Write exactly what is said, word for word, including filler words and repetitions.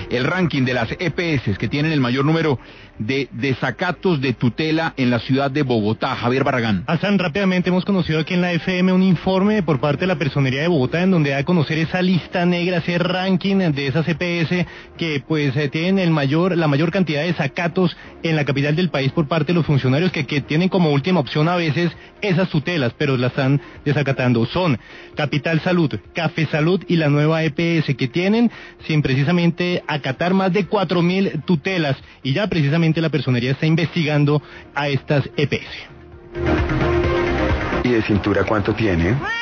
el ranking de las E P S que tienen el mayor número de desacatos de tutela en la ciudad de Bogotá. Javier Barragán. Hassan, rápidamente hemos conocido aquí en la F M un informe por parte de la Personería de Bogotá en donde da a conocer esa lista negra, ese ranking de esas E P S que pues eh, tienen el mayor, la mayor cantidad de desacatos en la capital del país por parte de los funcionarios que, que tienen como última opción a veces esas tutelas, pero las están desacatando. Son Capital Salud, Café Salud y la nueva E P S que tienen sin precisamente acatar más de cuatro mil tutelas y ya precisamente la Personería está investigando a estas E P S. ¿Y de cintura cuánto tiene?